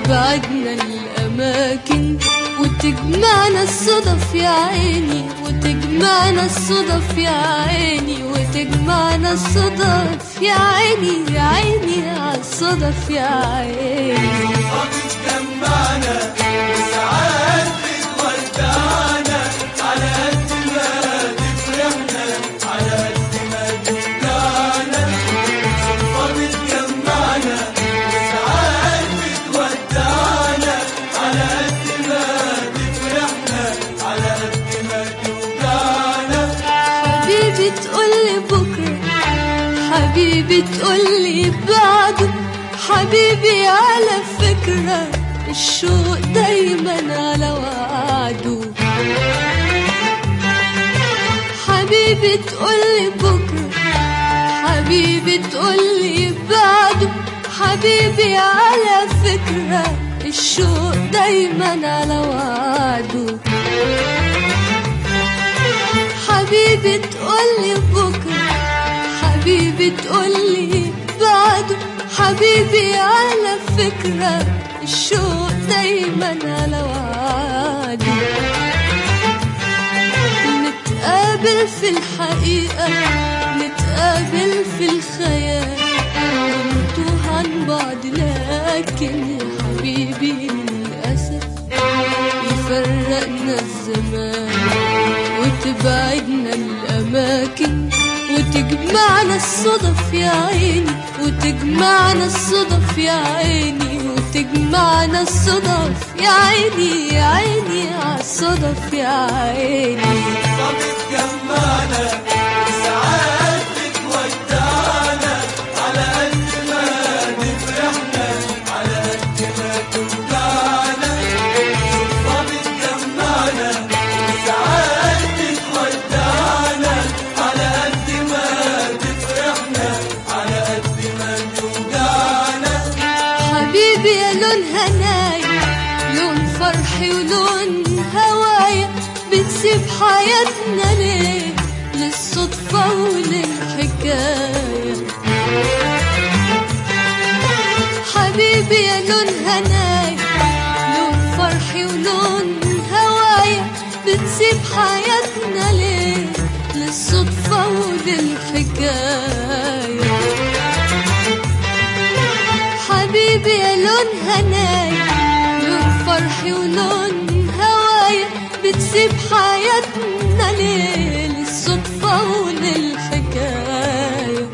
وتبعدنا الأماكن وتجمعنا الصدف يا عيني، وتجمعنا الصدف يا عيني، وتجمعنا الصدف يا عيني، يا عيني عالصدف يا عيني. بتجمعنا وساعات بتودعنا، على قد ما تفرحنا على قد ما توجعنا. صدفة بتجمعنا وساعات بتودعنا، على قد ما تفرحنا على قد ما توجعنا. حبيبي تقولي بكرة، حبيبي تقولي بعده، حبيبي على فكرة الشوق دايما على وعده. حبيبي تقولي بكرة، حبيبي تقولي بعده، حبيبي على فكرة الشوق دايما على وعده. حبيبي تقولي بكرة، حبيبي تقولي بعده، حبيبي على فكرة الشوق دايما على وعده. نتقابل في الحقيقة، نتقابل في الخيال، ونتوه عن بعض لكن يا حبيبي للأسف يفرقنا الزمان وتبعدنا الأماكن وتجمعنا الصدف يا عيني، وتجمعنا الصدف يا عيني، وتجمعنا الصدف يا عيني، يا عيني عالصدف يا عيني. بتجمعنا وساعات بتودعنا، على قد ما تفرحنا على قد ما توجعنا. صدفة بتجمعنا وساعات بتودعنا، على قد ما تفرحنا على قد ما توجعنا. حبيبي يا لون هنايا، لون فرحي ولون هوايا، بتسيب حياتنا ليه للصدفة وللحكاية. حبيبي يا لون هنايا، لون فرحي ولون هوايا، بتسيب حياتنا ليه للصدفة وللحكاية. حبيبي يا لون هنايا، لون فرحي ولون هوايا، بتسيب حياتنا ليه للصدفة وللحكاية.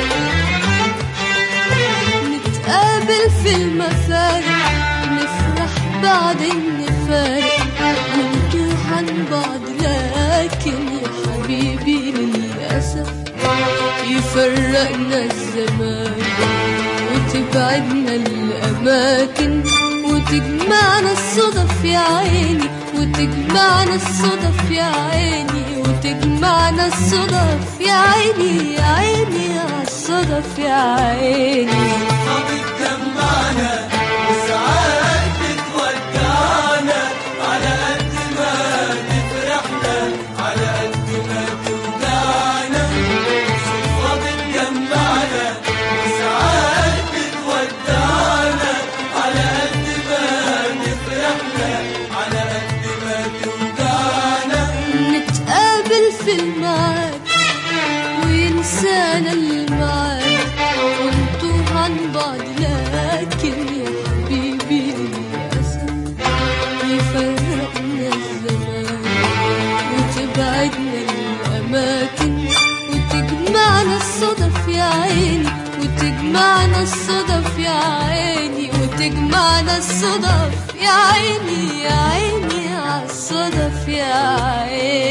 نتقابل في المفارق، نفرح بعدين نفارق، ونتوه عن بعض لكن يا حبيبي للأسف يفرقنا الزمان وتبعدنا الأماكن وتجمعنا الصدف يا عيني، وتجمعنا الصدف يا عيني، وتجمعنا الصدف يا عيني، يا عيني عالصدف يا عيني. بتجمعنا وساعات بتودعنا، على قد ما تفرحنا على قد ما توجعنا. صدفة بتجمعنا وساعات بتودعنا، على قد ما تفرحنا على قد ما توجعنا. نتقابل في الميعاد وينسانا الميعاد، ونتوه عن بعض لكن يا حبيبي للأسف يفرقنا الزمان وتبعدنا الأماكن وتجمعنا الصدف يا عيني، وتجمعنا الصدف يا عيني، وتجمعنا الصدف يا عيني، يا عيني عالصدف يا عيني.